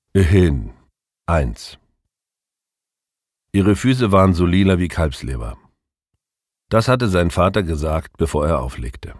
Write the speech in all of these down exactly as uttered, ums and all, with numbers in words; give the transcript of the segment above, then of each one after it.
Hin. eins. Ihre Füße waren so lila wie Kalbsleber. Das hatte sein Vater gesagt, bevor er auflegte.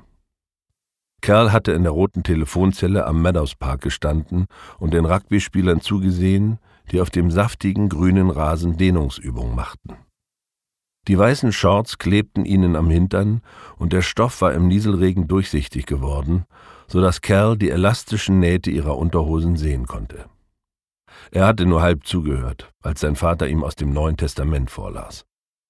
Cal hatte in der roten Telefonzelle am Meadows Park gestanden und den Rugbyspielern zugesehen, die auf dem saftigen grünen Rasen Dehnungsübungen machten. Die weißen Shorts klebten ihnen am Hintern und der Stoff war im Nieselregen durchsichtig geworden, so dass Cal die elastischen Nähte ihrer Unterhosen sehen konnte. Er hatte nur halb zugehört, als sein Vater ihm aus dem Neuen Testament vorlas.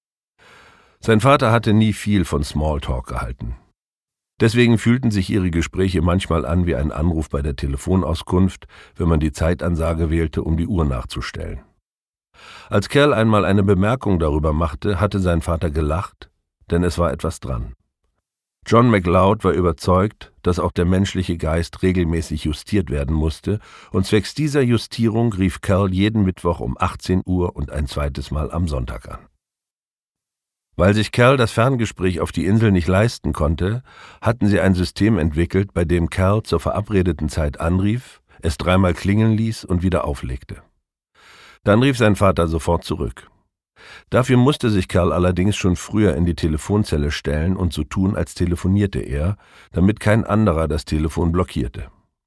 Sein Vater hatte nie viel von Smalltalk gehalten. Deswegen fühlten sich ihre Gespräche manchmal an wie ein Anruf bei der Telefonauskunft, wenn man die Zeitansage wählte, um die Uhr nachzustellen. Als Cal einmal eine Bemerkung darüber machte, hatte sein Vater gelacht, denn es war etwas dran. John McLeod war überzeugt, dass auch der menschliche Geist regelmäßig justiert werden musste, und zwecks dieser Justierung rief Cal jeden Mittwoch um achtzehn Uhr und ein zweites Mal am Sonntag an. Weil sich Cal das Ferngespräch auf die Insel nicht leisten konnte, hatten sie ein System entwickelt, bei dem Cal zur verabredeten Zeit anrief, es dreimal klingeln ließ und wieder auflegte. Dann rief sein Vater sofort zurück. Dafür musste sich Cal allerdings schon früher in die Telefonzelle stellen und so tun, als telefonierte er, damit kein anderer das Telefon blockierte.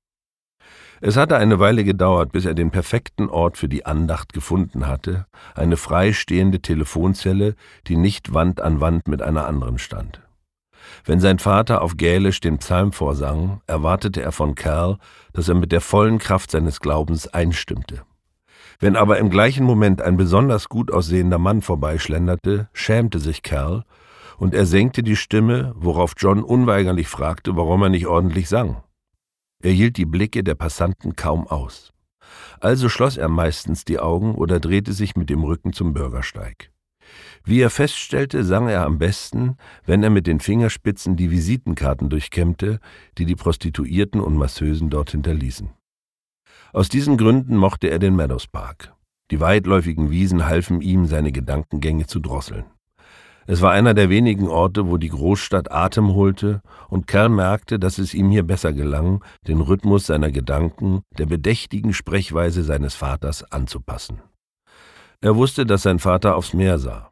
Es hatte eine Weile gedauert, bis er den perfekten Ort für die Andacht gefunden hatte, eine freistehende Telefonzelle, die nicht Wand an Wand mit einer anderen stand. Wenn sein Vater auf Gälisch den Psalm vorsang, erwartete er von Cal, dass er mit der vollen Kraft seines Glaubens einstimmte. Wenn aber im gleichen Moment ein besonders gut aussehender Mann vorbeischlenderte, schämte sich Cal und er senkte die Stimme, worauf John unweigerlich fragte, warum er nicht ordentlich sang. Er hielt die Blicke der Passanten kaum aus. Also schloss er meistens die Augen oder drehte sich mit dem Rücken zum Bürgersteig. Wie er feststellte, sang er am besten, wenn er mit den Fingerspitzen die Visitenkarten durchkämmte, die die Prostituierten und Masseusen dort hinterließen. Aus diesen Gründen mochte er den Meadows Park. Die weitläufigen Wiesen halfen ihm, seine Gedankengänge zu drosseln. Es war einer der wenigen Orte, wo die Großstadt Atem holte, und Cal merkte, dass es ihm hier besser gelang, den Rhythmus seiner Gedanken der bedächtigen Sprechweise seines Vaters anzupassen. Er wusste, dass sein Vater aufs Meer sah.